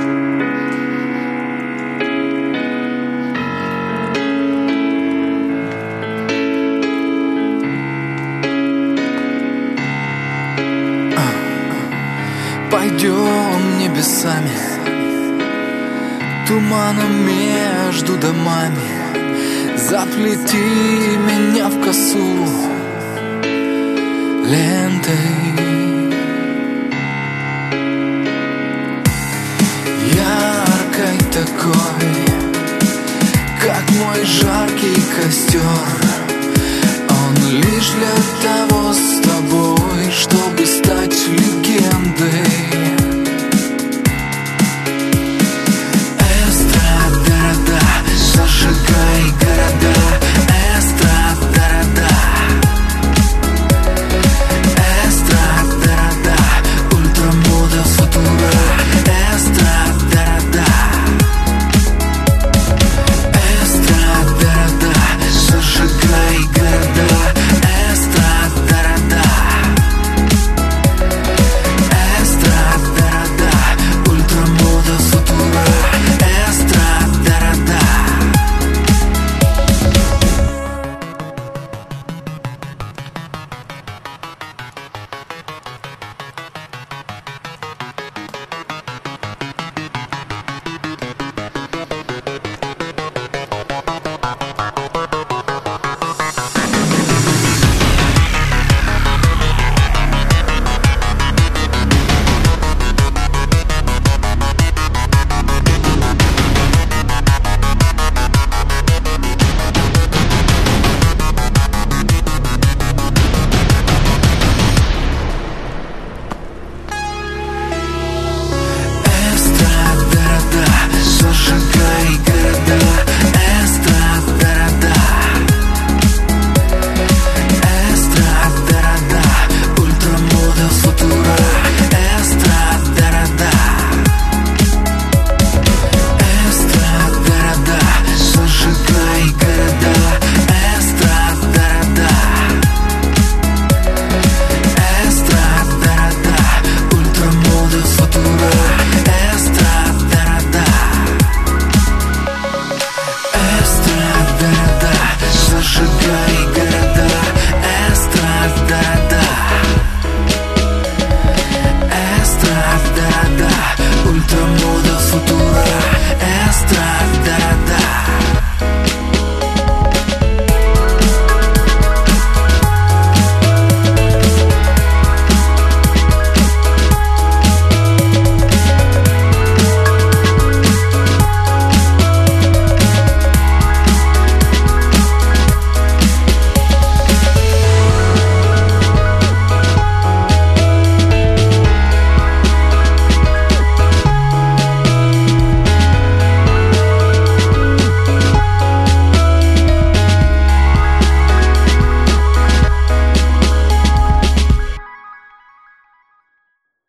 Пойдем небесами, туманом между домами, заплети меня в косу лентой. Яркой такой, как мой жаркий костер. Он лишь для того с тобой, чтобы стать легендой. Эстрада, зажигай города. Эстрада, эстрада, ультрамода футура. Эстрада, эстрада, зажигай города. Эстрада, эстрада, ультрамода футура. Эстрада. Зажигай города. Эстрада, эстрада, ультрамода футура. Эстрада, эстрада, зажигай города. Эстрада, эстрада, ультрамода футура. Эстрада, зажигай города. Эстрада, эстрада, ультрамода футура.